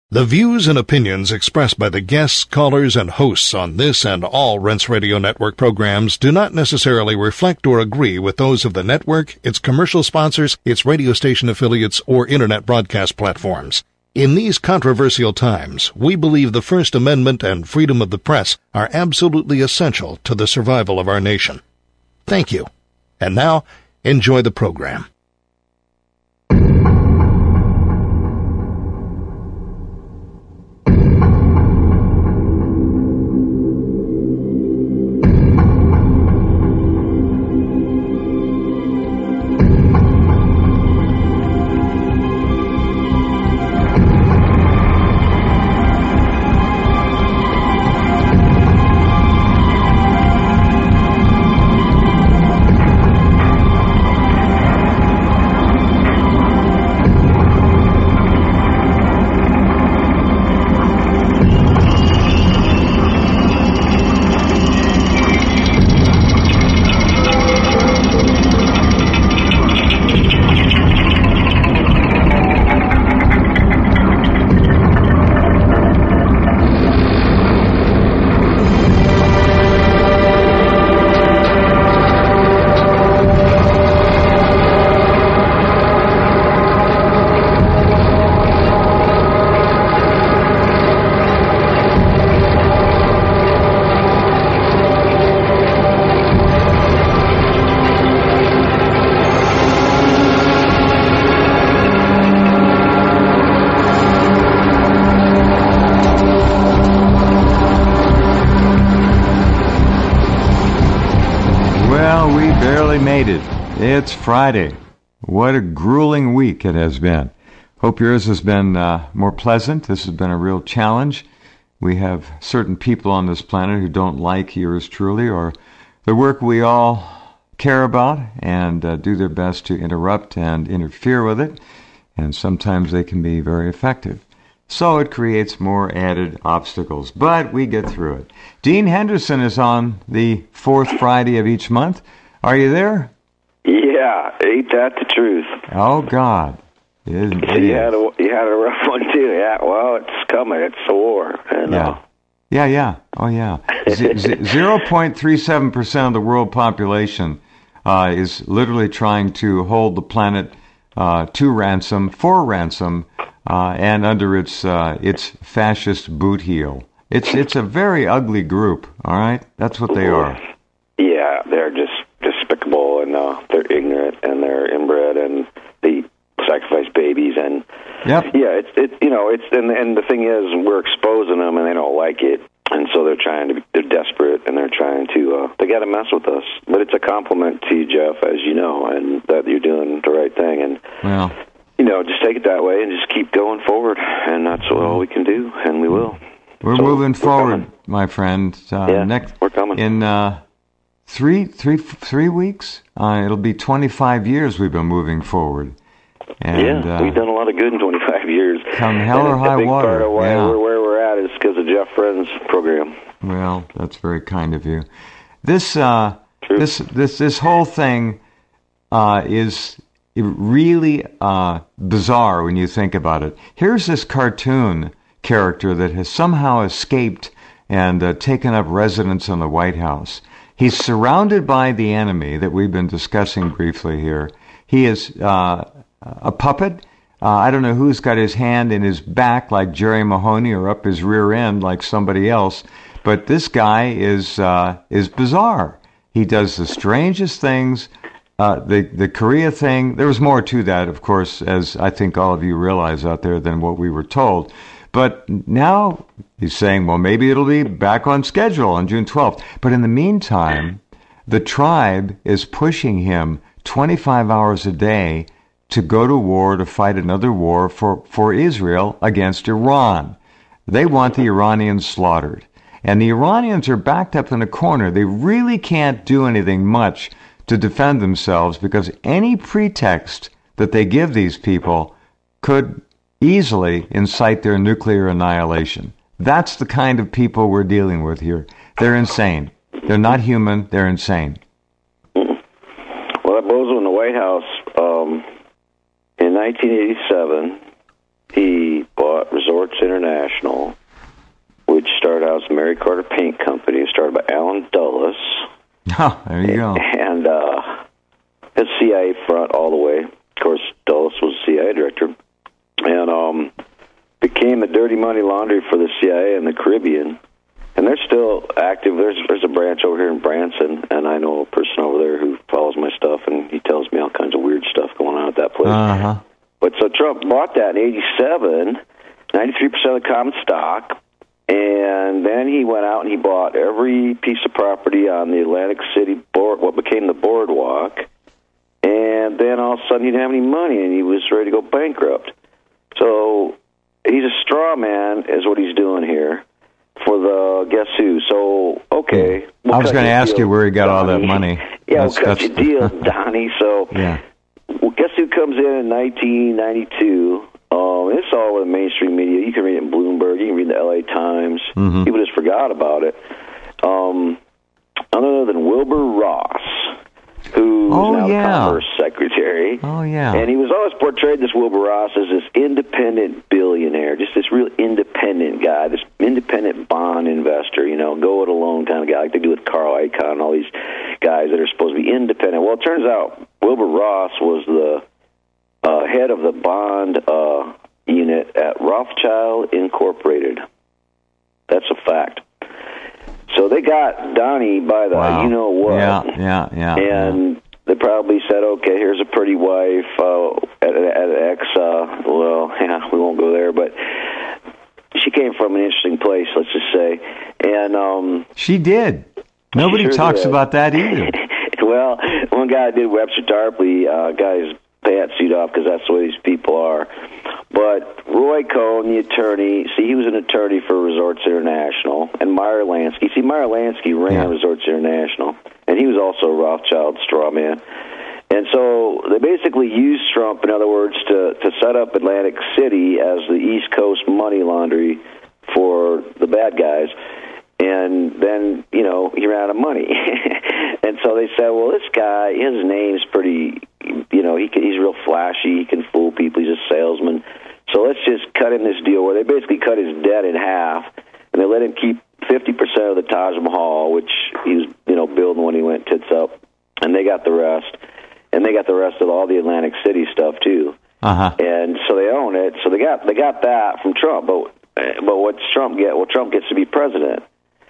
The views and opinions expressed by the guests, callers, and hosts on this and all Rense Radio Network programs do not necessarily reflect or agree with those of the network, its commercial sponsors, its radio station affiliates, or internet broadcast platforms. In these controversial times, we believe the First Amendment and freedom of the press are absolutely essential to the survival of our nation. Thank you. And now, enjoy the program. It's Friday. What a grueling week it has been. Hope yours has been more pleasant. This has been a real challenge. We have certain people on this planet who don't like yours truly or the work we all care about and do their best to interrupt and interfere with it. And sometimes they can be very effective. So it creates more added obstacles. But we get through it. Dean Henderson is on the fourth Friday of each month. Are you there? Yeah, ain't that the truth? Oh, God. You had a rough one, too. Yeah, well, it's coming. It's the war. And, Yeah. Oh, yeah. 0.37% of the world population is literally trying to hold the planet for ransom, and under its fascist boot heel. It's a very ugly group, all right? That's what they are. Yeah, they're just despicable, and they're ignorant, and they're inbred, and they sacrifice babies, and yep. Yeah, and the thing is, we're exposing them, and they don't like it, and so they're desperate, and they're trying to, they got to mess with us. But it's a compliment to you, Jeff, as you know, and that you're doing the right thing, and just take it that way, and just keep going forward, and that's all we can do, and we will. We're moving forward, my friend. We're coming in. 3 weeks? It'll be 25 years we've been moving forward. And, we've done a lot of good in 25 years. Come hell or high water. A big part of why we're where we're at is because of Jeff Friend's program. Well, that's very kind of you. This whole thing is really bizarre when you think about it. Here's this cartoon character that has somehow escaped and taken up residence in the White House. He's surrounded by the enemy that we've been discussing briefly here. He is a puppet. I don't know who's got his hand in his back like Jerry Mahoney or up his rear end like somebody else, but this guy is bizarre. He does the strangest things. The Korea thing, there was more to that, of course, as I think all of you realize out there, than what we were told. But now he's saying, well, maybe it'll be back on schedule on June 12th. But in the meantime, the tribe is pushing him 25 hours a day to go to war, to fight another war for Israel against Iran. They want the Iranians slaughtered. And the Iranians are backed up in a corner. They really can't do anything much to defend themselves because any pretext that they give these people could easily incite their nuclear annihilation. That's the kind of people we're dealing with here. They're insane. They're not human. They're insane. Well, that Bozo in the White House, in 1987, he bought Resorts International, which started out as Mary Carter Paint Company, started by Alan Dulles. Oh, there you go. And his CIA front all the way. Of course, Dulles was CIA director. And became the dirty money laundry for the CIA in the Caribbean. And they're still active. There's a branch over here in Branson, and I know a person over there who follows my stuff, and he tells me all kinds of weird stuff going on at that place. Uh-huh. But so Trump bought that in 87, 93% of the common stock, and then he went out and he bought every piece of property on the Atlantic City board, what became the boardwalk, and then all of a sudden he didn't have any money, and he was ready to go bankrupt. So he's a straw man is what he's doing here for the guess who. So, okay. I was going to ask you where he got all that money. Yeah, we'll cut your deal, Donnie. So, yeah. Well, guess who comes in 1992? It's all over the mainstream media. You can read it in Bloomberg. You can read it in the L.A. Times. Mm-hmm. People just forgot about it. None other than Wilbur Ross, who's now the Commerce Secretary. Oh, yeah. And he was always portrayed, this Wilbur Ross, as this independent billionaire, just this real independent guy, this independent bond investor, go it alone kind of guy, like they do with Carl Icahn and all these guys that are supposed to be independent. Well, it turns out Wilbur Ross was the head of the bond unit at Rothschild Incorporated. That's a fact. So they got Donnie by the you-know-what. Yeah. And they probably said, okay, here's a pretty wife at X. We won't go there, but she came from an interesting place, let's just say. And she did. Nobody talks about that either. Well, one guy did, Webster Tarpley, got his pantsuit off because that's the way these people are. But Roy Cohn, the attorney, he was an attorney for Resorts International, and Meyer Lansky. Meyer Lansky ran Resorts International, and he was also a Rothschild straw man. And so they basically used Trump, in other words, to set up Atlantic City as the East Coast money laundry for the bad guys. And then, he ran out of money. And so they said, well, this guy, his name's pretty, he's real flashy. He can fool people. He's a salesman. So let's just cut him this deal where they basically cut his debt in half, and they let him keep 50% of the Taj Mahal, which he was, building when he went tits up, and they got the rest. And they got the rest of all the Atlantic City stuff too. Uh-huh. And so they own it. So they got that from Trump. But what's Trump get? Well, Trump gets to be president.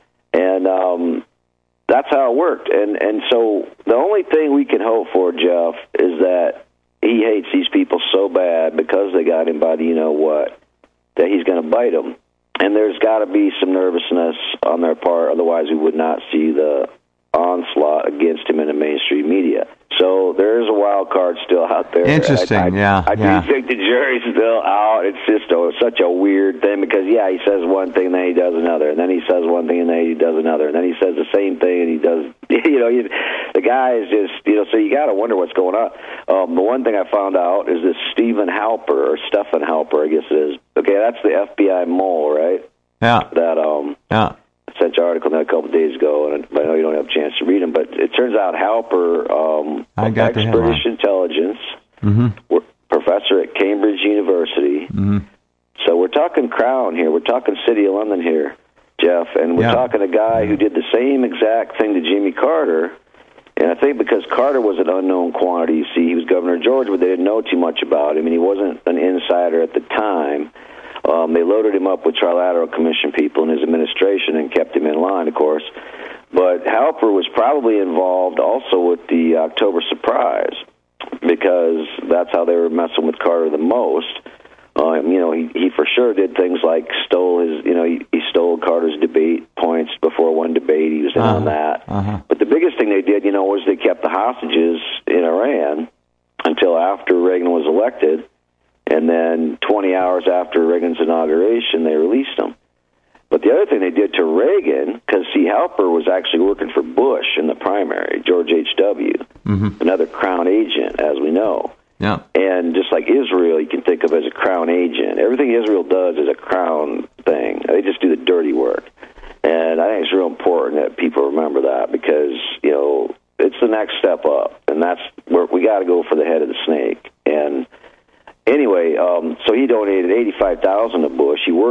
And that's how it worked. And so the only thing we can hope for, Jeff, is that he hates these people so bad because they got him by the you-know-what, that he's going to bite them. And there's got to be some nervousness on their part, otherwise we would not see the onslaught against him in the mainstream media. So there is a wild card still out there. Interesting, I do think the jury's still out. It's just such a weird thing because, he says one thing and then he does another, and then he says one thing and then he does another, and then he says the same thing and he does, the guy is just, so you got to wonder what's going on. The one thing I found out is this Stephen Halper, I guess it is. Okay, that's the FBI mole, right? Yeah. That, sent you an article a couple of days ago, and I know you don't have a chance to read them, but it turns out Halper, ex-British intelligence, professor at Cambridge University. Mm-hmm. So we're talking Crown here. We're talking City of London here, Jeff, and we're talking a guy who did the same exact thing to Jimmy Carter. And I think because Carter was an unknown quantity, you see, he was governor of Georgia, but they didn't know too much about him, and he wasn't an insider at the time. They loaded him up with Trilateral Commission people in his administration and kept him in line, of course. But Halper was probably involved also with the October surprise because that's how they were messing with Carter the most. He for sure did things like stole his, he stole Carter's debate points before one debate. He was in on that. Uh-huh. But the biggest thing they did, was they kept the hostages in Iran until after Reagan was elected. And then 20 hours after Reagan's inauguration, they released him. But the other thing they did to Reagan, because Halper was actually working for Bush in the primary, George H.W., another Crown agent, as we know. Yeah. And just like Israel, you can think of as a Crown agent. Everything Israel does is a Crown thing. They just do the dirty work. And I think it's real important that people remember that because, it's the next step up. And that's where we got to go for the head of the snake. And anyway, so he donated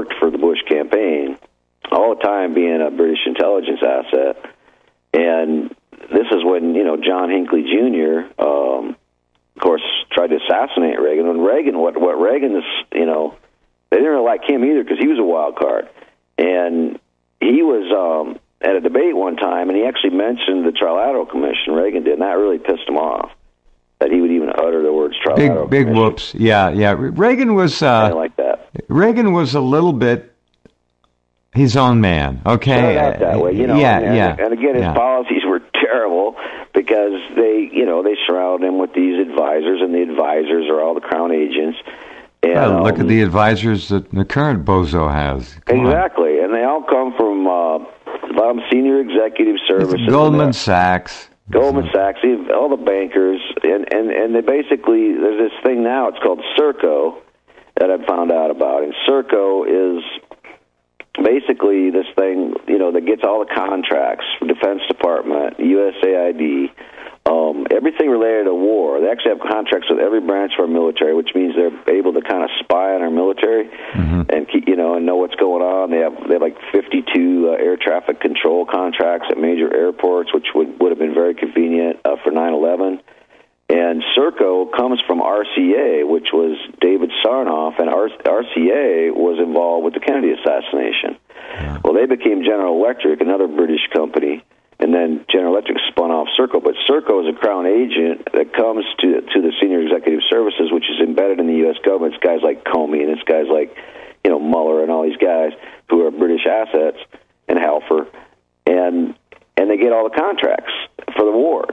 worked for the Bush campaign all the time, being a British intelligence asset. And this is when, John Hinckley Jr., of course, tried to assassinate Reagan. When Reagan, what Reagan is, they didn't really like him either because he was a wild card. And he was at a debate one time, and he actually mentioned the Trilateral Commission. Reagan did, and that really pissed him off, that he would even utter the words Trilateral Commission. Big whoops. Yeah. Reagan was... I like that. Reagan was a little bit his own man, okay? Started out that way, And again, his policies were terrible because they surrounded him with these advisors, and the advisors are all the Crown agents. And, look at the advisors that the current bozo has. Exactly, and they all come from senior executive services. Goldman Sachs. Goldman Sachs, all the bankers, and they basically, there's this thing now, it's called Serco, that I found out about, and Serco is basically this thing, that gets all the contracts from Defense Department, USAID, everything related to war. They actually have contracts with every branch of our military, which means they're able to kind of spy on our military and keep, and know what's going on. They have like 52 air traffic control contracts at major airports, which would have been very convenient for 9/11. And Serco comes from RCA, which was David Sarnoff, and RCA was involved with the Kennedy assassination. Yeah. Well, they became General Electric, another British company, and then General Electric spun off Serco. But Serco is a Crown agent that comes to the senior executive services, which is embedded in the U.S. government. It's guys like Comey, and it's guys like Mueller, and all these guys who are British assets, and Halfer, and they get all the contracts for the wars.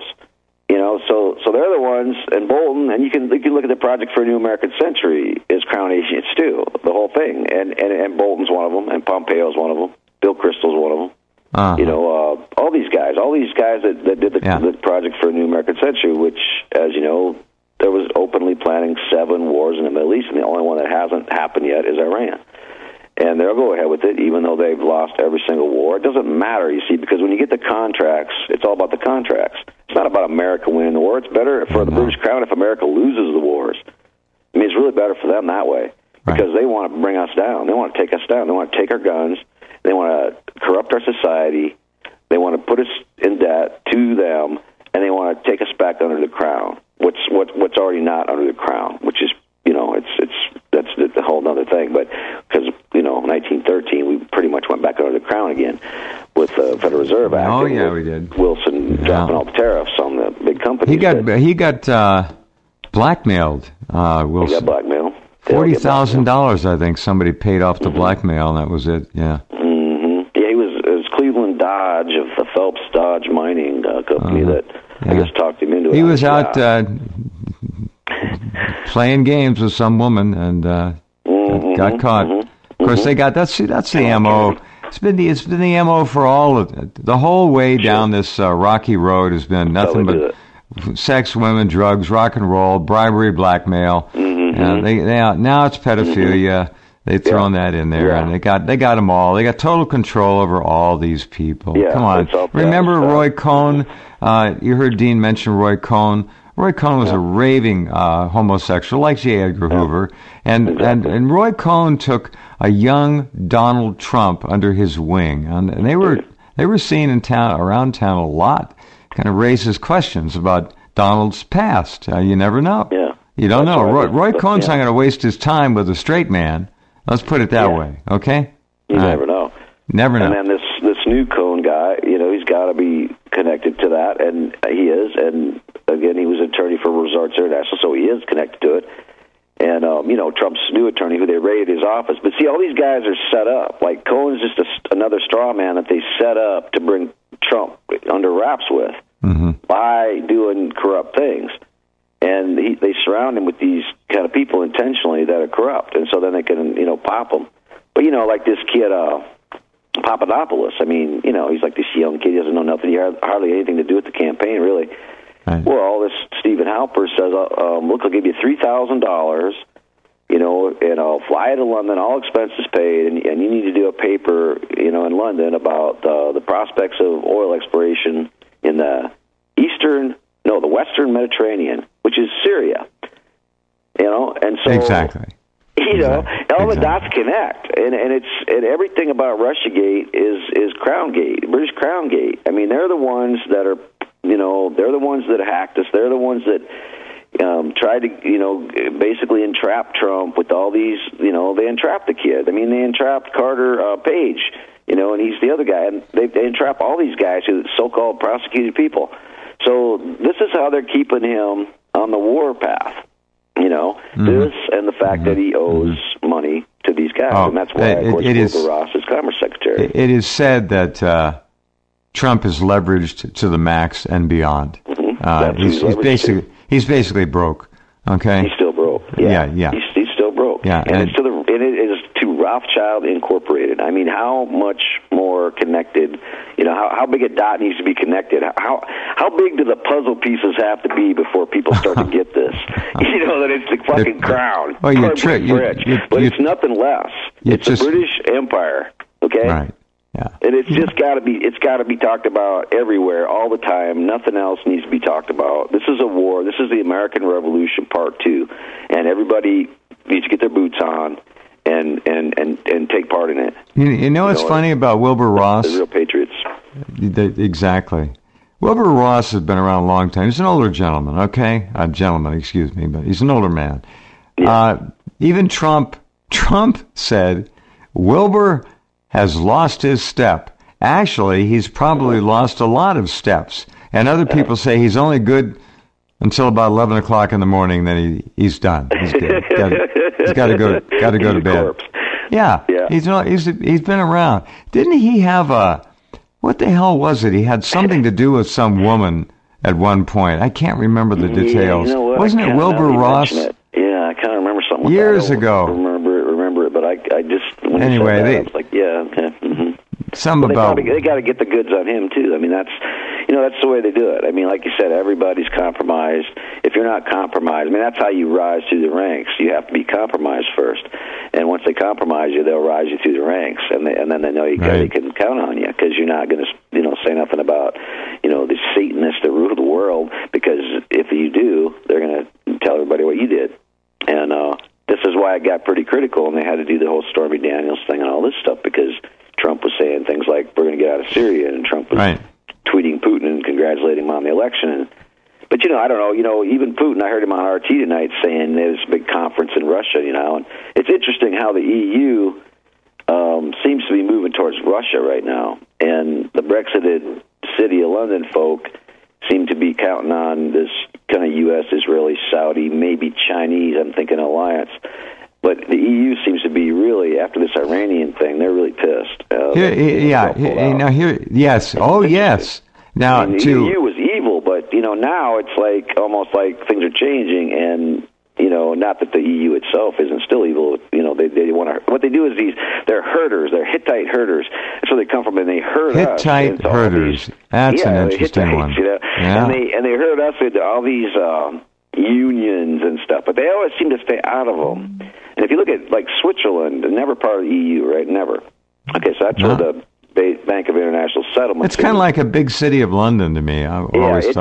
So they're the ones, and Bolton, and you can look at the Project for a New American Century is Crown agents too, the whole thing, and Bolton's one of them, and Pompeo's one of them, Bill Kristol's one of them. All these guys that did the Project for a New American Century, which, as you know, there was openly planning 7 wars in the Middle East, and the only one that hasn't happened yet is Iran. And they'll go ahead with it, even though they've lost every single war. It doesn't matter, you see, because when you get the contracts, it's all about the contracts. It's not about America winning the war. It's better for the British Crown if America loses the wars. I mean, it's really better for them that way, because they want to bring us down. They want to take us down. They want to take our guns. They want to corrupt our society. They want to put us in debt to them, and they want to take us back under the Crown. What's already not under the Crown, which is, that's the whole other thing. But because 1913, we pretty much went back under the Crown again with the Federal Reserve Act. Oh yeah, we did. Wilson dropping all the tariffs on the big companies. He got blackmailed. Wilson. He got blackmailed. $40,000, I think, somebody paid off the blackmail, and that was it. Yeah. Mm-hmm. Yeah, it was Cleveland Dodge of the Phelps Dodge Mining Company that I guess talked him into it. He was out playing games with some woman and got caught. Of course, they got that's the MO. It's been the MO for all of it. The whole way down this rocky road has been nothing but sex, women, drugs, rock and roll, bribery, blackmail. Now it's pedophilia. They've thrown that in there, and they got them all. They got total control over all these people. Yeah, come on, remember Roy Cohn? You heard Dean mention Roy Cohn. Roy Cohn was a raving homosexual, like J. Edgar Hoover, and Roy Cohn took a young Donald Trump under his wing, and they were seen around town a lot, kind of raises questions about Donald's past. You never know. Yeah. You don't know. Roy Cohn's not going to waste his time with a straight man. Let's put it that way, okay? You never know. Never know. And then this new Cohn guy, he's got to be connected to that, and he is. And again, he was attorney for Resorts International, so he is connected to it. And Trump's new attorney, who they raided his office. But see, all these guys are set up. Like Cohen's just another straw man that they set up to bring Trump under wraps with by doing corrupt things. And they surround him with these kind of people intentionally that are corrupt, and so then they can, pop them. But, like this kid, Papadopoulos, I mean, he's like this young kid. He doesn't know nothing. He hardly anything to do with the campaign, really. Right. Well, this Stephen Halper says, look, I'll give you $3,000, and I'll fly you to London, all expenses paid, and you need to do a paper, in London about the prospects of oil exploration in the Western Mediterranean, which is Syria, and so exactly. You know, all the dots connect, and everything about Russiagate is Crown Gate, British Crown Gate. I mean, they're the ones that are, you know, they're the ones that hacked us. They're the ones that tried to, you know, basically entrap Trump with all these, you know, they entrapped the kid. I mean, they entrapped Carter Page, you know, and he's the other guy, and they entrap all these guys who so-called prosecuted people. So this is how they're keeping him on the war path. You know, this and the fact that he owes money to these guys, and that's why, of course, Wilbur Ross is Commerce Secretary. It is said that Trump is leveraged to the max and beyond. He's basically broke. Okay, he's still broke. Yeah. He's still broke. Yeah, and it is to Rothschild Incorporated. I mean, how much more connected? You know, how big a dot needs to be connected? How big do the puzzle pieces have to be before people start to get this? You know, that it's the fucking crown. Well, but it's nothing less. It's the British Empire. Okay. Right. Yeah. And it's just got to be. It's got to be talked about everywhere, all the time. Nothing else needs to be talked about. This is a war. This is the American Revolution Part 2, and everybody needs to get their boots on and take part in it. You know what's funny about Wilbur Ross? The real patriots. Exactly. Wilbur Ross has been around a long time. He's an older gentleman, okay? Excuse me, but he's an older man. Yeah. Even Trump said Wilbur has lost his step. Actually, he's probably lost a lot of steps. And other people say he's only good until about 11 o'clock in the morning, then he's done. He's good. He's got to go to bed. Corpse. Yeah. He's been around. Didn't he have what the hell was it? He had something to do with some woman at one point. I can't remember the details. You know what? Wasn't it Wilbur Ross? Yeah, I kind of remember something years ago. Remember it, but I just anyway, I was like, yeah. Mm-hmm. They got to get the goods on him too. I mean, that's the way they do it. I mean, like you said, everybody's compromised. If you're not compromised, I mean, that's how you rise through the ranks. You have to be compromised first, and once they compromise you, they'll rise you through the ranks, and then they know they can count on you because you're not going to say nothing about the Satanists that rule the world, because if you do, they're going to tell everybody what you did. And this is why it got pretty critical, and they had to do the whole Stormy Daniels thing and all this stuff, because Trump was saying things like, we're going to get out of Syria, and Trump was tweeting Putin and congratulating him on the election. But, I don't know, even Putin, I heard him on RT tonight saying there's a big conference in Russia, and it's interesting how the EU seems to be moving towards Russia right now, and the Brexited City of London folk seem to be counting on this kind of U.S., Israeli, Saudi, maybe Chinese, I'm thinking alliance. But the EU seems to be really, after this Iranian thing, they're really pissed. Yes. Oh, yes. Now, the EU was evil, but, now it's like, almost like things are changing, and, not that the EU itself isn't still evil. They want to, what they do is they're herders, they're Hittite herders. That's where they come from, and they herd us. Hittite herders. That's an interesting one. Yeah. And they herd us into all these unions and stuff, but they always seem to stay out of them. And if you look at, like, Switzerland, never part of the EU, right? Never. Okay, so that's where the Bank of International Settlements. It's kind of like a big city of London to me. It's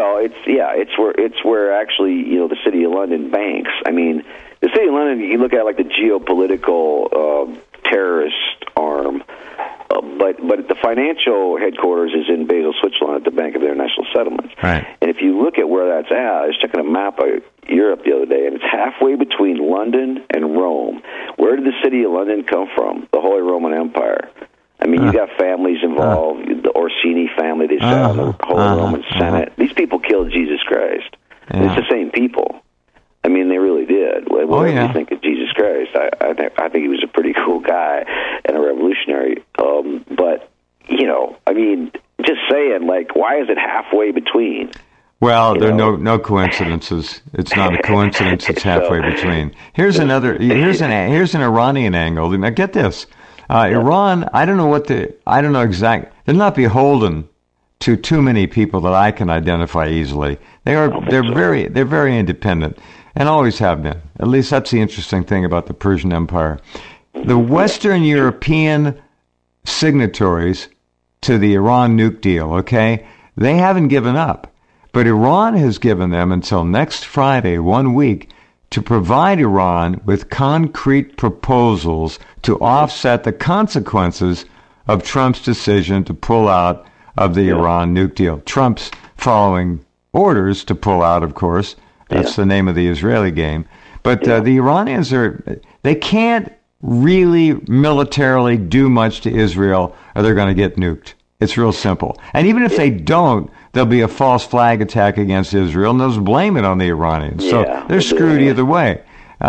where actually, the city of London banks. I mean, the city of London, you look at like the geopolitical terrorist arm, but the financial headquarters is in Basel, Switzerland, at the Bank of International Settlements. Right. And if you look at where that's at, I was checking a map of Europe the other day, and it's halfway between London and Rome. Where did the city of London come from? The Holy Roman Empire. I mean, you got families involved, the Orsini family, they sat on the Holy Roman Senate. These people killed Jesus Christ. Yeah. It's the same people. I mean, they really did. Whatever you think of Jesus Christ, I think he was a pretty cool guy and a revolutionary. But, I mean, just saying, like, why is it halfway between? Well, there are no coincidences. It's not a coincidence. It's halfway between. Here's an Iranian angle. Now, get this. Iran, I don't know exactly. They're not beholden to too many people that I can identify easily. They're very independent, and always have been. At least that's the interesting thing about the Persian Empire. The Western European signatories to the Iran nuke deal, okay, they haven't given up, but Iran has given them until next Friday, 1 week, to provide Iran with concrete proposals to offset the consequences of Trump's decision to pull out of the Iran nuke deal. Trump's following orders to pull out, of course. That's the name of the Israeli game. But the Iranians they can't really militarily do much to Israel or they're going to get nuked. It's real simple. And even if they don't, there'll be a false flag attack against Israel, and they'll just blame it on the Iranians. So they're screwed either way.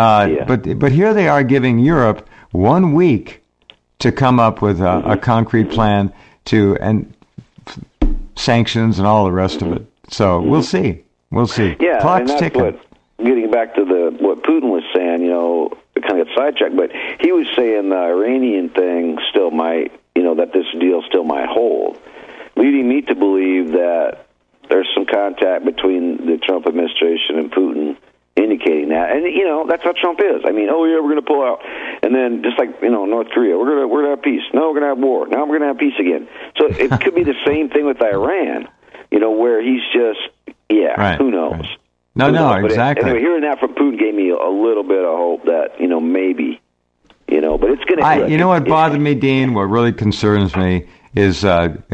But here they are giving Europe 1 week to come up with a concrete plan and sanctions and all the rest of it. So we'll see. We'll see. Yeah, Clock's and that's ticking. Getting back to what Putin was saying, kind of got sidetracked, but he was saying the Iranian thing still might, that this deal still might hold, leading me to believe that there's some contact between the Trump administration and Putin indicating that. And, that's how Trump is. I mean, we're going to pull out. And then just like, North Korea, we're going to have peace. No, we're going to have war. Now we're going to have peace again. So it could be the same thing with Iran, where he's just, who knows? Right. No, exactly. Anyway, hearing that from Putin gave me a little bit of hope that, maybe, but it's going to... what bothered me, Dean, what really concerns me is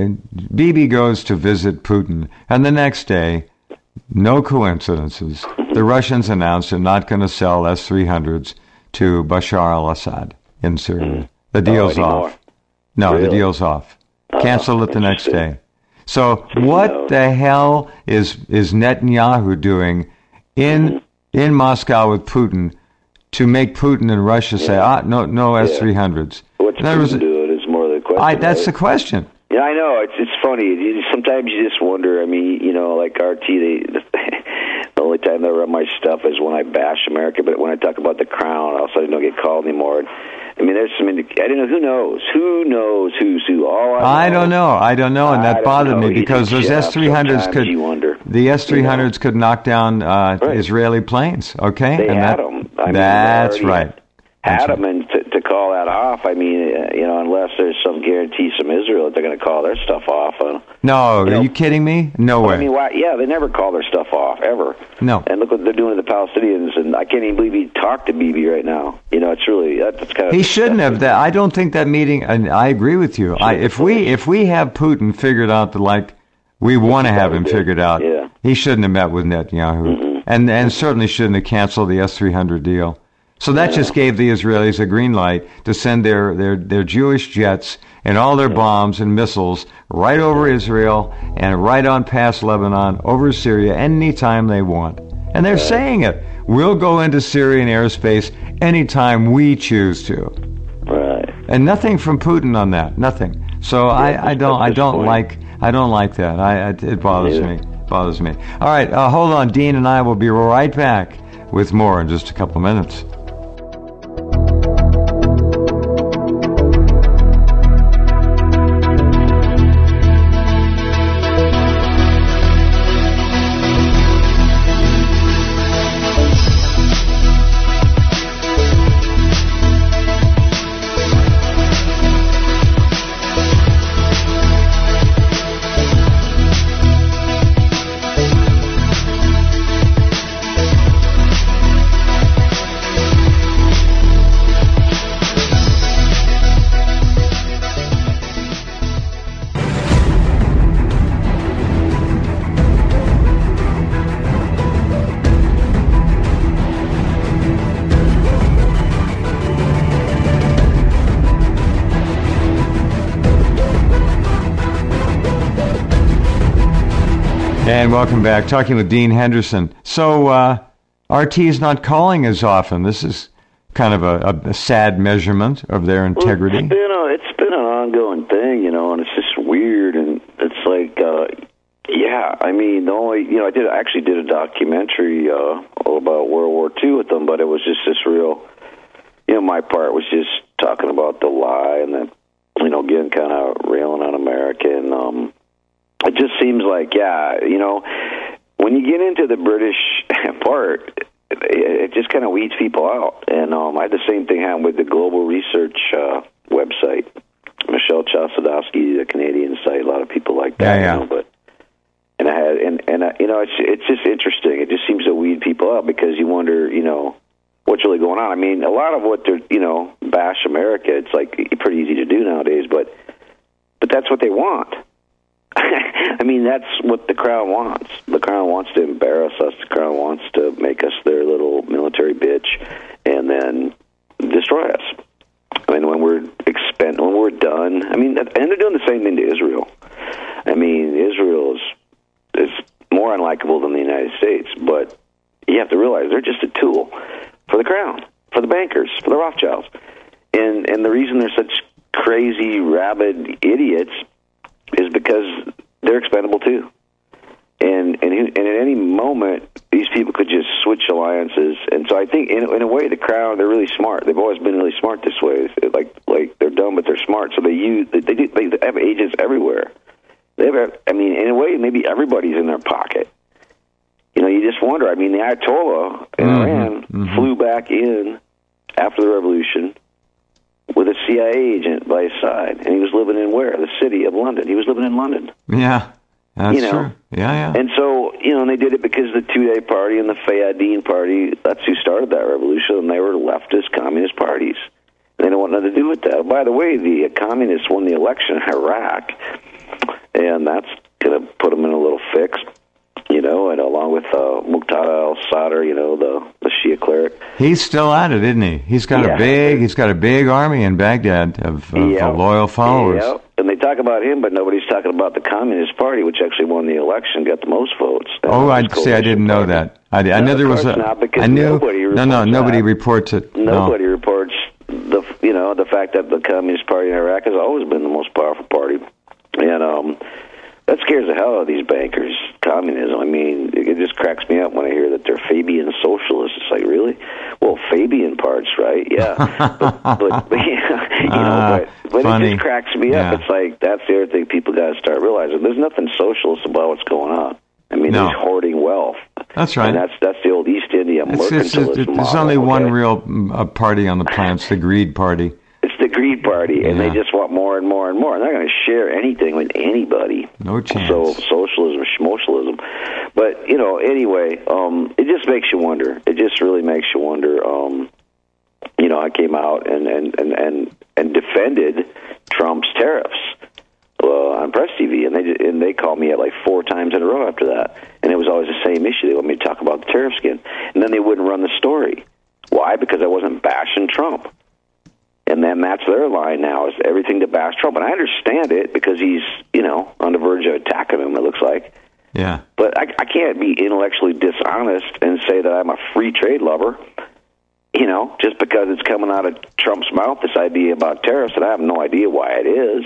Bibi goes to visit Putin, and the next day, no coincidences, the Russians announced they're not going to sell S-300s to Bashar al-Assad in Syria. The deal's off. No, really? The deal's off. Cancel it the next day. So what the hell is Netanyahu doing in Moscow with Putin to make Putin and Russia say, no S-300s? What's Putin doing is more the question. That's the question. Yeah, I know. It's funny. Sometimes you just wonder. I mean, like RT, the only time they run my stuff is when I bash America. But when I talk about the crown, all of a sudden I don't get called anymore. I mean, there's some. I don't know. Who knows? Who knows who's who? I don't know, and that bothered me because those S-300s could. The S-300s could knock down Israeli planes. Okay, they had them. That's right. Had them, and to call that off. I mean, unless there's some guarantee from Israel that they're going to call their stuff off. No, are you kidding me? No way. I mean, why? Yeah, they never call their stuff off ever. No. And look what they're doing to the Palestinians, and I can't even believe he talked to Bibi right now. It's really that's kind of. He shouldn't have. That I don't think that meeting. And I agree with you. If we have Putin figured out we want to have him figured out, he shouldn't have met with Netanyahu, and certainly shouldn't have canceled the S-300 deal. So that just gave the Israelis a green light to send their Jewish jets and all their bombs and missiles right over Israel and right on past Lebanon, over Syria, anytime they want. And they're saying it. We'll go into Syrian airspace anytime we choose to. Right. And nothing from Putin on that. Nothing. So I don't like that. It bothers me. Bothers me. All right, hold on. Dean and I will be right back with more in just a couple minutes. And welcome back. Talking with Dean Henderson. So RT's not calling as often. This is kind of a sad measurement of their integrity. Well, it's been an ongoing thing, and it's just weird. And it's like, I mean, the only, I actually did a documentary all about World War II with them, but it was just this real, my part was just talking about the lie and then, again, kind of railing on America. And it just seems like, when you get into the British part, it just kind of weeds people out. And I had the same thing happen with the Global Research website. Michelle Chossudovsky, the Canadian site, a lot of people like that. Yeah. But and I it's just interesting. It just seems to weed people out because you wonder, what's really going on. I mean, a lot of what they're, bash America, it's like pretty easy to do nowadays, but that's what they want. I mean, that's what the Crown wants. The Crown wants to embarrass us. The Crown wants to make us their little military bitch and then destroy us. I mean, when we're done, I mean, and they're doing the same thing to Israel. I mean, Israel is more unlikable than the United States, but you have to realize they're just a tool for the Crown, for the bankers, for the Rothschilds. And the reason they're such crazy, rabid idiots is because they're expendable too. And at any moment, these people could just switch alliances. And so I think, in a way, the Crown, they're really smart. They've always been really smart this way. Like they're dumb, but they're smart. So they have agents everywhere. In a way, maybe everybody's in their pocket. You just wonder. I mean, the Ayatollah in Iran flew back in after the revolution with a CIA agent by his side, and he was living in where? The city of London. He was living in London. Yeah, that's true. Yeah. And so, and they did it because the Tudeh Party and the Fayadeen Party, that's who started that revolution, and they were leftist communist parties. And they don't want nothing to do with that. By the way, the communists won the election in Iraq, and that's going to put them in a little fix. And along with Muqtada al-Sadr, the Shia cleric. He's still at it, isn't he? He's got a big army in Baghdad of loyal followers. Yeah, and they talk about him, but nobody's talking about the Communist Party, which actually won the election, got the most votes. I'd say I didn't know that. I knew there was nobody reports it. Nobody reports the fact that the Communist Party in Iraq has always been the most powerful party, and that scares the hell out of these bankers. Communism. I mean, it just cracks me up when I hear that they're Fabian socialists. It's like, really? Well, Fabian parts, right? Yeah, but it just cracks me up. It's like that's the other thing people got to start realizing. There's nothing socialist about what's going on. I mean, he's hoarding wealth. That's right. And that's the old East India mercantilism model. There's only one real party on the planet. It's the greed party. It's the greed party, and they just want more and more and more. And they're not going to share anything with anybody. No chance. So socialism or schmotialism. But, anyway, it just makes you wonder. It just really makes you wonder. I came out and defended Trump's tariffs on Press TV, and they called me at like 4 times in a row after that. And it was always the same issue. They wanted me to talk about the tariff skin. And then they wouldn't run the story. Why? Because I wasn't bashing Trump. And then that's their line now, is everything to bash Trump. And I understand it because he's, on the verge of attacking him, it looks like. Yeah. But I can't be intellectually dishonest and say that I'm a free trade lover, just because it's coming out of Trump's mouth, this idea about tariffs, and I have no idea why it is.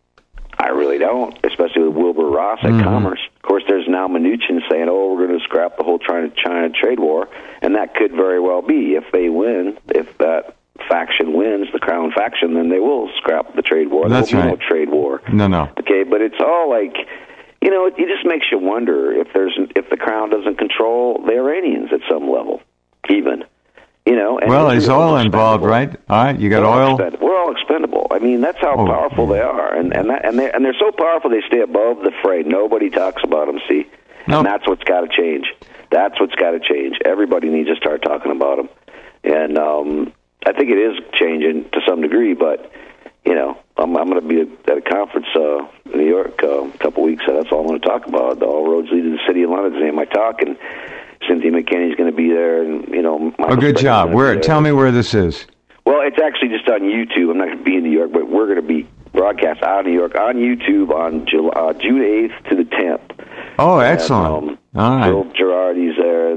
I really don't, especially with Wilbur Ross at Commerce. Of course, there's now Mnuchin saying, we're going to scrap the whole China trade war, and that could very well be. If they win, if that faction wins, the Crown faction, then they will scrap the trade war. That's there will right. be no trade war. No. Okay, but it's all like, it just makes you wonder if the Crown doesn't control the Iranians at some level, even. And well, is oil involved, right? All right, you got oil. We're all expendable. I mean, that's how powerful they are, and they're so powerful they stay above the fray. Nobody talks about them. See, and that's what's got to change. That's what's got to change. Everybody needs to start talking about them, and I think it is changing to some degree. But I'm going to be at a conference in New York a couple weeks. So that's all I'm going to talk about. All roads lead to the city of London. Is the name of my talk, and Cynthia McKinney's going to be there, and good job. Tell me where this is. Well, it's actually just on YouTube. I'm not going to be in New York, but we're going to be broadcast out of New York on YouTube on June 8th to the 10th. Oh, excellent! All right. Bill Girardi's there.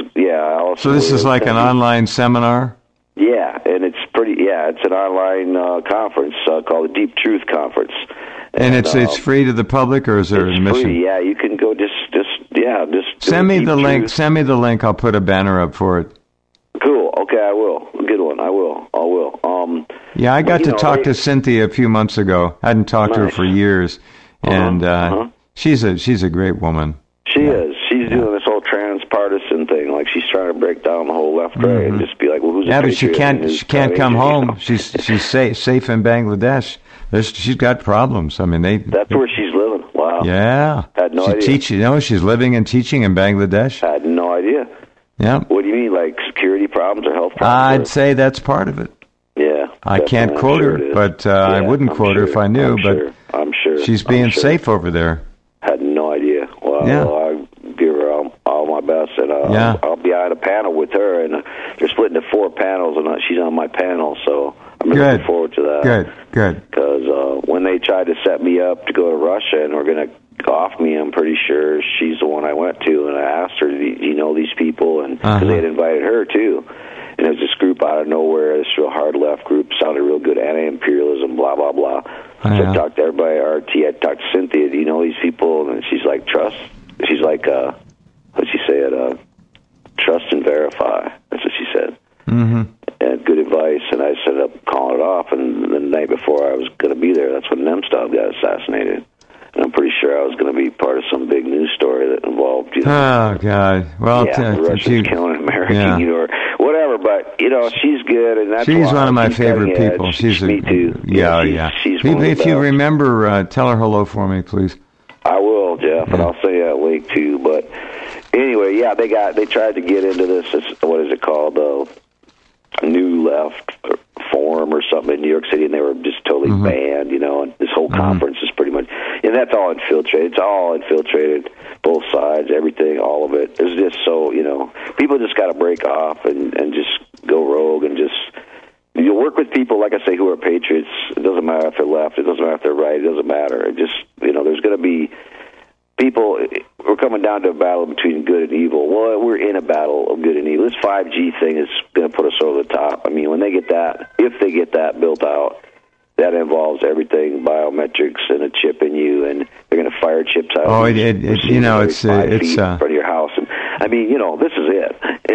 So this is like an online seminar. Yeah, and it's it's an online conference called the Deep Truth Conference. And it's free to the public, or is there admission? Free, yeah. You can go just send me the link. Send me the link. I'll put a banner up for it. Cool. Okay, I will. Good one. I will. Yeah, I got to talk to Cynthia a few months ago. I hadn't talked to her for years, and she's a great woman. She is. She's doing this whole transpartisan thing. Like she's trying to break down the whole left right and just be like, well, who's a but she can't come home. She's safe in Bangladesh. She's got problems. I mean, that's where she's living. Wow. Yeah. Had no idea. She's living and teaching in Bangladesh. Had no idea. Yeah. What do you mean, like security problems or health I'd problems? say that's part of it. Yeah. I can't quote her, but I wouldn't quote her if I knew. I'm sure. She's being safe over there. Had no idea. Well, I give her all my best, and I'll be on a panel with her, and they're splitting into 4 panels, and she's on my panel, so I'm looking forward to that. Good. Because when they tried to set me up to go to Russia and were going to off me, I'm pretty sure she's the one I went to, and I asked her, do you know these people? And because they had invited her, too. And it was this group out of nowhere, this real hard-left group, sounded real good, anti-imperialism, blah, blah, blah. So I talked to everybody at RT. I talked to Cynthia, do you know these people? And she's like, trust. She's like, what'd she say it? Trust and verify. That's what she said. Mm-hmm. And good advice, and I ended up calling it off, and the night before I was going to be there, that's when Nemtsov got assassinated. And I'm pretty sure I was going to be part of some big news story that involved, Oh, God. Well, the Russians killing an American, or whatever. But, she's good, and that's she's one of my favorite people. Me too. She's if you remember, tell her hello for me, please. I will, Jeff, and I'll send you that link, too. But anyway, they tried to get into this, what is it called, New Left Forum or something in New York City, and they were just totally banned, and this whole conference is pretty much, and that's all infiltrated. It's all infiltrated, both sides, everything, all of it. It's just so, people just got to break off and just go rogue and just, you work with people, like I say, who are patriots. It doesn't matter if they're left, it doesn't matter if they're right, it doesn't matter. It just, there's going to be people, we're coming down to a battle between good and evil. Well, we're in a battle of good and evil. This 5G thing is going to put us over the top. I mean, when they get that, if they get that built out, that involves everything, biometrics and a chip in you, and they're going to fire chips out. Oh, it's 5 feet in front of your house. And I mean, this is it.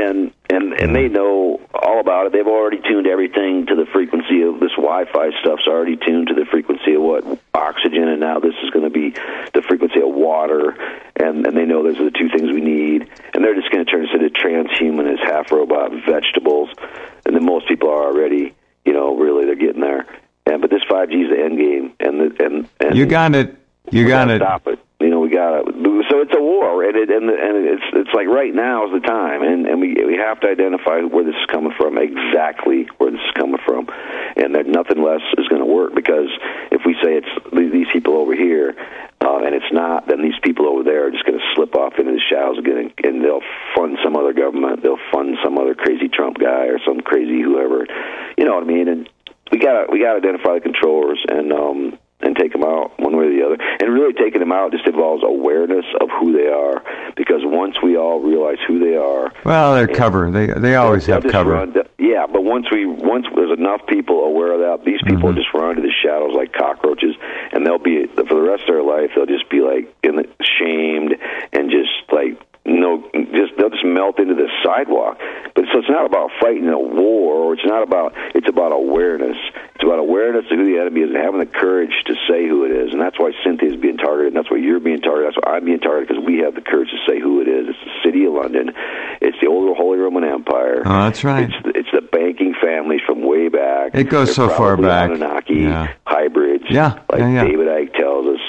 And they know all about it. They've already tuned everything to the frequency of this Wi-Fi stuff's already tuned to the frequency of what oxygen, and now this is going to be the frequency of water, and they know those are the 2 things we need, and they're just going to turn us into transhumanist, half-robot vegetables, and then most people are already, really they're getting there. But this 5G is the end game, and you got it. You got it. Stop it. We got it. So it's a war, and it's like right now is the time, and we have to identify where this is coming from, exactly where this is coming from, and that nothing less is going to work, because if we say it's these people over here, and it's not, then these people over there are just going to slip off into the shadows again, and they'll fund some other government, they'll fund some other crazy Trump guy or some crazy whoever, you know what I mean? And we got to identify the controllers and take them out one way or the other. And really taking them out just involves awareness of who they are, because once we all realize who they are... Well, they're cover. They always have cover. But once there's enough people aware of that, these people just run into the shadows like cockroaches, and they'll be, for the rest of their life, they'll just be like shamed and just like... they'll just melt into the sidewalk. But so it's not about fighting a war, or it's about awareness. It's about awareness of who the enemy is and having the courage to say who it is. And that's why Cynthia's being targeted, and that's why you're being targeted, that's why I'm being targeted, because we have the courage to say who it is. It's the City of London. It's the old Holy Roman Empire. Oh, that's right. It's the banking families from way back. It goes so far back. Anunnaki hybrids. David Icke tells us.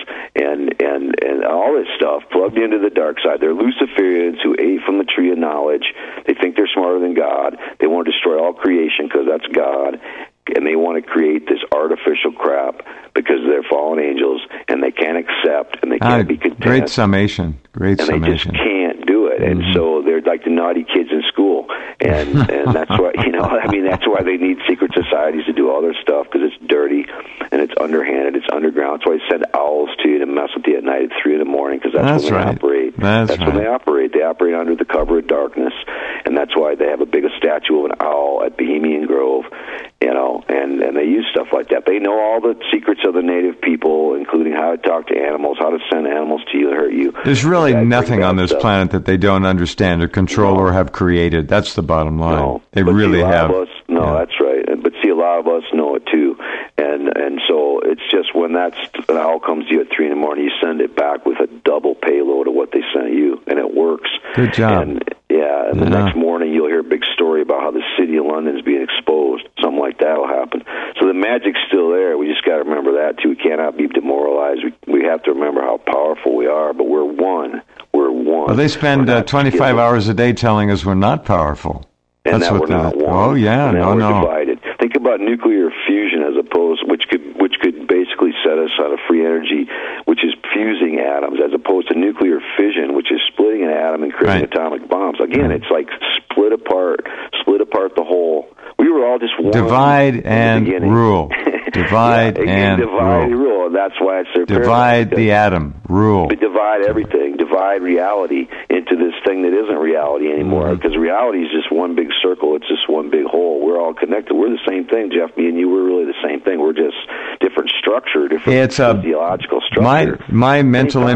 And all this stuff plugged into the dark side. They're Luciferians who ate from the tree of knowledge. They think they're smarter than God. They want to destroy all creation because that's God. And they want to create this artificial crap because they're fallen angels, and they can't accept, and they can't be content. Great summation. They just can't do it. And so they're like the naughty kids in school. And that's why, that's why they need secret societies to do all their stuff, because it's dirty and it's underhanded, it's underground. That's why they send owls to you to mess with you at night at 3 in the morning, because that's when they operate. That's when they operate. They operate under the cover of darkness, and that's why they have a big statue of an owl at Bohemian Grove, and they use stuff like that. They know all the secrets of the native people, including how to talk to animals, how to send animals to you to hurt you. There's really nothing on this planet that they don't understand or control or have created. That's the bottom line. No, they really have. That's right. But see, a lot of us know it too, and so it's just when an owl comes to you at 3 in the morning, you send it back with a double payload of what they sent you, and it works. Good job. And the next morning London, you'll hear a big story about how the city of London is being exposed. Something like that will happen. So the magic's still there. We just got to remember that, too. We cannot be demoralized. We have to remember how powerful we are, but we're one. We're one. Well, they spend 25 hours a day telling us we're not powerful. And that's that what we're not one. Oh, yeah, and no. Divided. Think about nuclear fusion as opposed, which could basically set us on a free energy, which is fusing atoms, as opposed to nuclear fission, which is splitting an atom and creating atomic bombs. Again, it's like split apart the whole. We were all just one. Divide and rule. Divide and rule. That's why it's their divide the atom. Rule. Divide everything. Divide reality into this thing that isn't reality anymore. Because reality is just one big circle. It's just one big hole. We're all connected. We're the same thing, Jeff. Me and you, we're really the same thing. We're just different structure, different physiological structure. My mental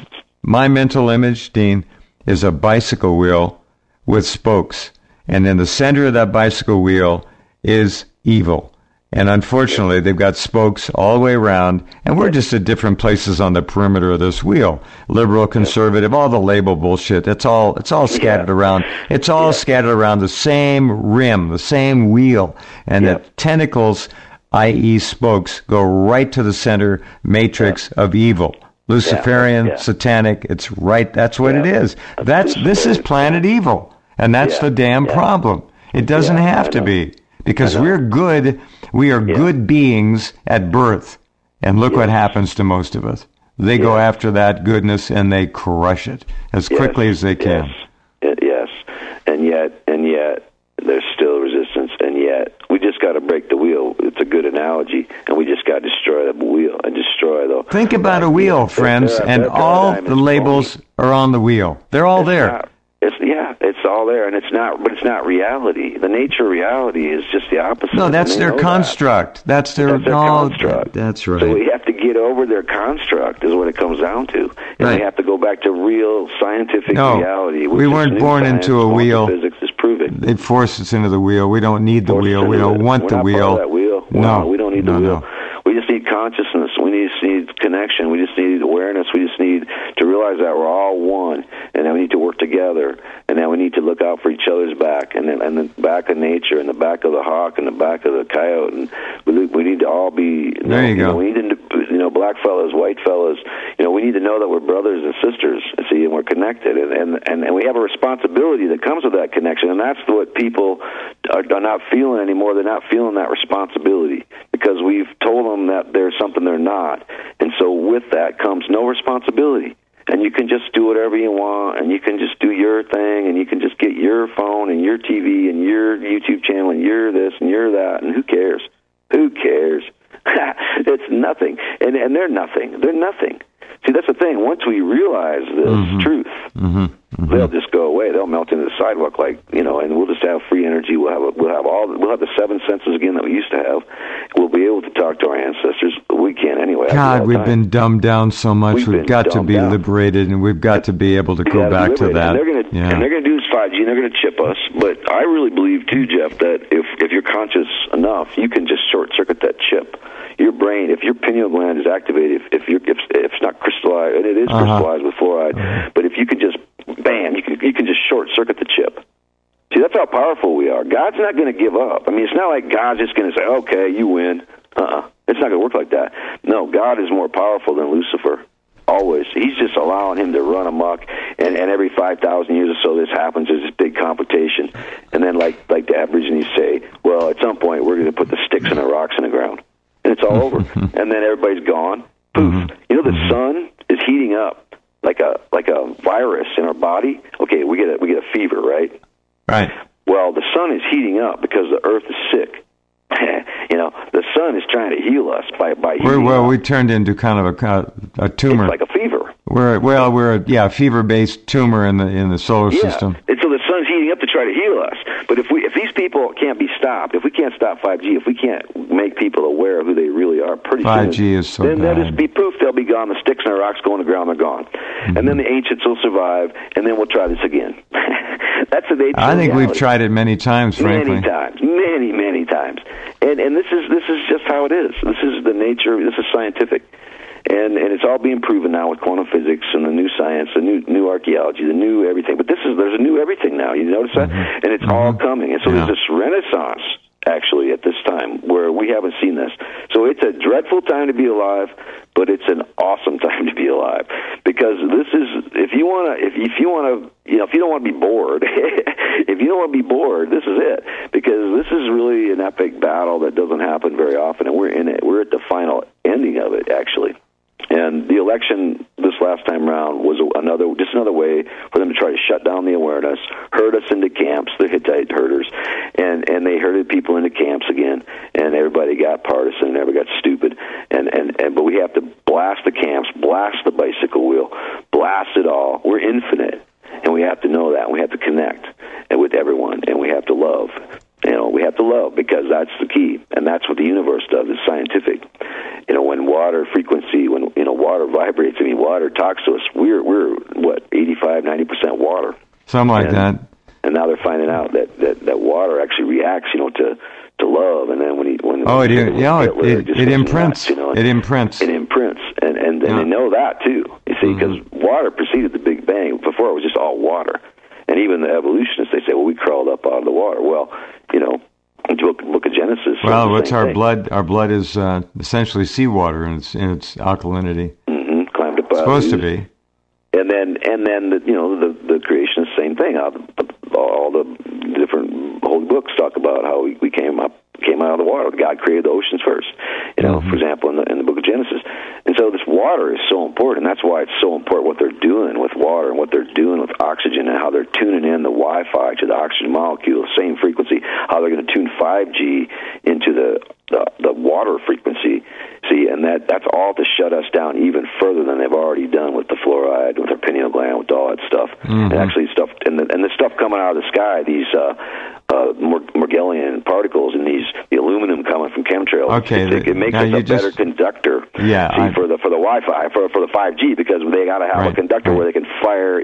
image, Dean, is a bicycle wheel with spokes. And in the center of that bicycle wheel is evil. And unfortunately, they've got spokes all the way around, and we're just at different places on the perimeter of this wheel. Liberal, conservative, all the label bullshit. It's all scattered around. It's all scattered around the same rim, the same wheel. And the tentacles, i.e. spokes, go right to the center matrix of evil. Luciferian, satanic, it's right, that's what it is. This is planet evil. And that's the damn problem. It doesn't have to be. Because we're good. We are good beings at birth. And look what happens to most of us. They go after that goodness and they crush it as quickly as they can. Yes. And yet, there's still resistance. And yet, we just got to break the wheel. It's a good analogy. And we just got to destroy the wheel and destroy the... Think about a wheel, friends, and all the labels are on the wheel. They're all there. It's all there, and it's not reality. The nature of reality is just the opposite. No, that's their construct. That's their construct. That's right. So we have to get over their construct, is what it comes down to. And we have to go back to real scientific reality. We weren't born into a wheel. Physics is proving. They forced us into the wheel. We don't need the wheel. We don't want the wheel. Part of that wheel. No, we don't need the wheel. We just need consciousness. We just need connection. We just need awareness. We just need to realize that we're all one, and then we need to work together, and then we need to look out for each other's back, and the back of nature, and the back of the hawk, and the back of the coyote, and we need to all be. There you go. We need to, black fellas, white fellas. We need to know that we're brothers and sisters. See, and we're connected, and we have a responsibility that comes with that connection, and that's what people are not feeling anymore. They're not feeling that responsibility because we've told them that there's something they're not, and so with that comes no responsibility. And you can just do whatever you want, and you can just do your thing, and you can just get your phone and your TV and your YouTube channel and your this and your that, and who cares? Who cares? It's nothing, and they're nothing. They're nothing. See, that's the thing. Once we realize this truth, they'll just go away. They'll melt into the sidewalk, and we'll just have free energy. We'll have the seven senses again that we used to have. We'll be able to talk to our ancestors. We can anyway. God, we've been dumbed down so much. We've got to be liberated, and we've got to be able to go back to that. And they're going to do this 5G, and they're going to chip us. But I really believe too, Jeff, that if you're conscious enough, you can just short circuit that chip. Your brain, if your pineal gland is activated, if it's not crystallized, and it is crystallized with fluoride, but if you can just, bam, you can just short circuit the chip. See, that's how powerful we are. God's not going to give up. I mean, it's not like God's just going to say, okay, you win. It's not going to work like that. No, God is more powerful than Lucifer. Always. He's just allowing him to run amok, and every 5,000 years or so this happens. There's this big complication. And then like the Aborigines say, well, at some point we're going to put the sticks and the rocks in the ground. And it's all over. And then everybody's gone. Poof. The sun is heating up like a virus in our body. Okay, we get a fever, right? Right. Well, the sun is heating up because the earth is sick. The sun is trying to heal us by heating up. We turned into kind of a tumor. It's like a fever. We're a fever-based tumor in the solar system. And so the sun's heating up to try to heal us. But if these people can't be stopped, if we can't stop 5G, if we can't make people aware of who they really are, pretty 5G soon, is so then bad. they'll just be poof. They'll be gone. The sticks and the rocks go on the ground. They're gone. And then the ancients will survive. And then we'll try this again. That's the nature. I think we've tried it many times, frankly. Many times. And this is just how it is. This is the nature. This is scientific. And it's all being proven now with quantum physics and the new science, the new archaeology, the new everything. But there's a new everything now. You notice that? And it's all coming. And so there's this renaissance, actually, at this time where we haven't seen this. So it's a dreadful time to be alive, but it's an awesome time to be alive, because this is, if you don't want to be bored, if you don't want to be bored, this is it, because this is really an epic battle that doesn't happen very often, and we're in it. We're at the final ending of it, actually. And the election this last time around was another way for them to try to shut down the awareness, herd us into camps, the Hittite herders, and they herded people into camps again, and everybody got partisan, and everybody got stupid, but we have to blast the camps, blast the bicycle wheel, blast it all. We're infinite, and we have to know that, and we have to connect with everyone, and we have to love. We have to love, because that's the key, and that's what the universe does. It's scientific. When water frequency, when water vibrates, water talks to us. We're 85-90% water. Something like that. And now they're finding out that water actually reacts, to love. And then it imprints. It imprints. It imprints, and they know that too. You see, because water preceded the Big Bang. Before it was just all water. And even the evolutionists, they say, well, we crawled up out of the water. Well, Book of Genesis. Well, what's our blood? Our blood is essentially seawater in its alkalinity. Climbed up. Supposed to be. And then the creationists, same thing. All the different holy books talk about how we came out of the water. God created the oceans first. For example, in the Book of Genesis. And so this water is so important. That's why it's so important what they're doing with water and what they're doing with oxygen, and how they're tuning in the Wi-Fi to the oxygen molecule, same frequency, how they're going to tune 5G into the water frequency. See, and that's all to shut us down even further than they've already done with the fluoride, with our pineal gland, with all that stuff. And actually the stuff coming out of the sky, these Morgellon particles and the aluminum coming from chemtrails. Okay, it makes us a better conductor. Yeah, for the Wi-Fi, for the 5G, because they got to have a conductor where they can fire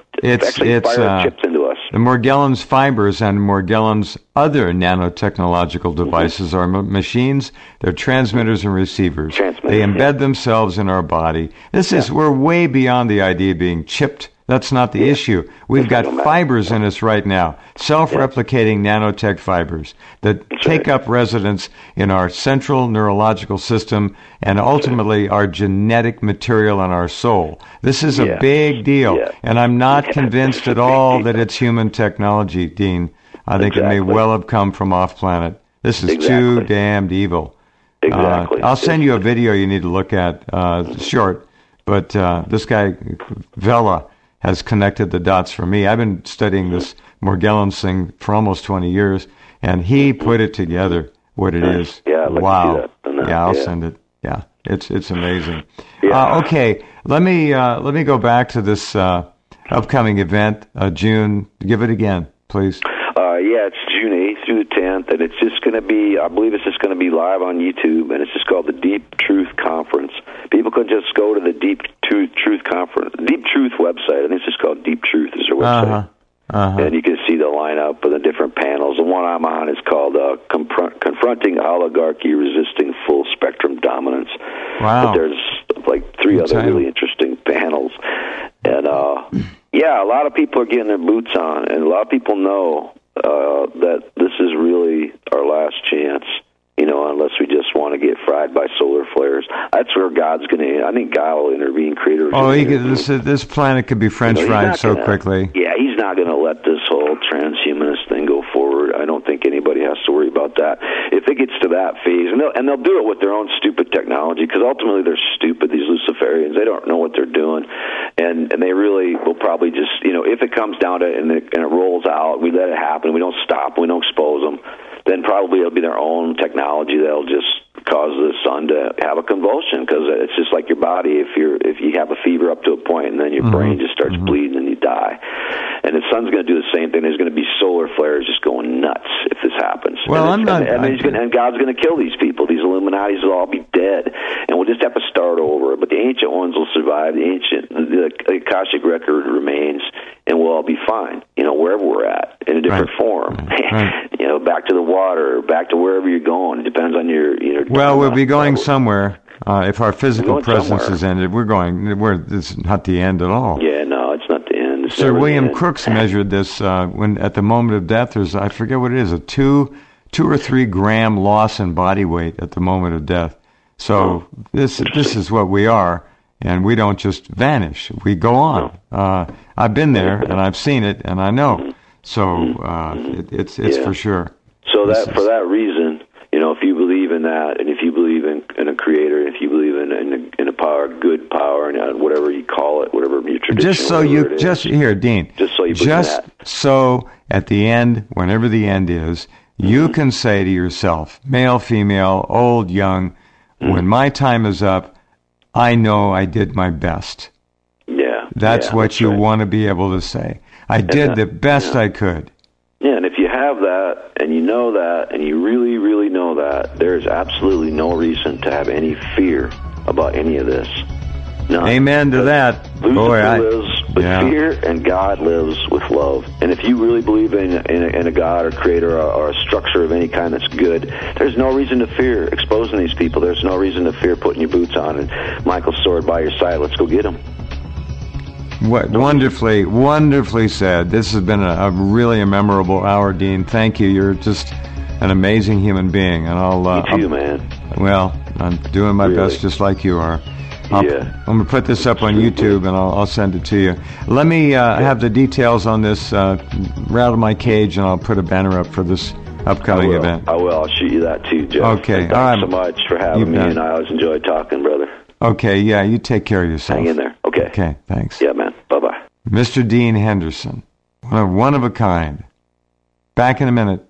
chips into us. The Morgellons fibers and Morgellons other nanotechnological devices are machines. They're transmitters and receivers. They embed themselves in our body. We're way beyond the idea of being chipped. That's not the issue. We've got fibers in us right now, self-replicating nanotech fibers that take up residence in our central neurological system and ultimately our genetic material and our soul. This is a big deal, and I'm not convinced at all that it's human technology, Dean. I think it may well have come from off-planet. This is too damned evil. Exactly. I'll send you a video you need to look at. It's short, but this guy, Vela, has connected the dots for me. I've been studying this Morgellons thing for almost 20 years, and he put it together, what it is. Yeah, I'd like wow. to see that. I'll send it. Yeah, it's amazing. Yeah. Okay, let me go back to this upcoming event, June. Give it again, please. It's June 8th through the 10th, and it's just going to be, I believe it's just going to be live on YouTube, and it's just called the Deep Truth Conference. People can just go to the Deep Truth website. I think it's just called Deep Truth is their website. And you can see the lineup of the different panels. The one I'm on is called Confronting Oligarchy, Resisting Full Spectrum Dominance. Wow. But there's like 3 other really interesting panels. And, a lot of people are getting their boots on, and a lot of people know that this is really our last chance, unless we just want to get fried by solar flares. That's where God's going to, I think God will intervene, creator. This planet could be French fried so quickly. Yeah, he's not going to let this whole transhumanist thing go forward. I don't think anybody has to worry about that. If it gets to that phase, and they'll do it with their own stupid technology, because ultimately they're stupid, these Luciferians. They don't know what they're doing, and they really will probably just, if it comes down to it and it rolls out, we let it happen, we don't stop, we don't expose them, then probably it'll be their own technology that'll just cause the sun to have a convulsion, because it's just like your body. If you have a fever up to a point, and then your brain just starts bleeding and you die. And the sun's going to do the same thing. There's going to be solar flares just going nuts if this happens. Well, and God's going to kill these people. These Illuminatis will all be dead, and we'll just have to start over. But the ancient ones will survive. The Akashic record remains, and we'll all be fine. Wherever we're at in a different form. Right. back to the water, back to wherever you're going. It depends on your. Well, we'll be going somewhere. If our physical presence is ended, this is not the end at all. Yeah, no, it's not the end. Sir William Crookes measured this when at the moment of death. There's, I forget what it is, a 2 or 3 gram loss in body weight at the moment of death. So this is what we are, and we don't just vanish. We go on. I've been there, and I've seen it, and I know. So it's for sure. So for that reason, if you believe in that, and if you believe in a creator, if you believe in a power, good power, and whatever you call it, whatever your tradition. Dean. Just so you believe that. So at the end, whenever the end is, you can say to yourself, male, female, old, young, when my time is up, I know I did my best. Yeah. That's what you want to be able to say. I did the best I could. Yeah, and if you have that, and you know that, and you really, really know that, there is absolutely no reason to have any fear about any of this. None. Amen to that. Lucifer lives with fear, and God lives with love. And if you really believe in a God or creator or a structure of any kind that's good, there's no reason to fear exposing these people. There's no reason to fear putting your boots on and Michael's sword by your side. Let's go get him. What wonderfully said. This has been a really memorable hour, Dean. Thank you. You're just an amazing human being, and Me too, man. Well, I'm doing my best, just like you are. I'm going to put this up on YouTube, and I'll send it to you. Let me have the details on this. Rattle my cage, and I'll put a banner up for this upcoming event. I will. I'll shoot you that too, Jeff. Okay. Thanks so much for having me, and I always enjoy talking, brother. Okay. Yeah. You take care of yourself. Hang in there. Okay. Okay. Thanks. Yeah, man. Bye-bye. Mr. Dean Henderson, one of a kind. Back in a minute.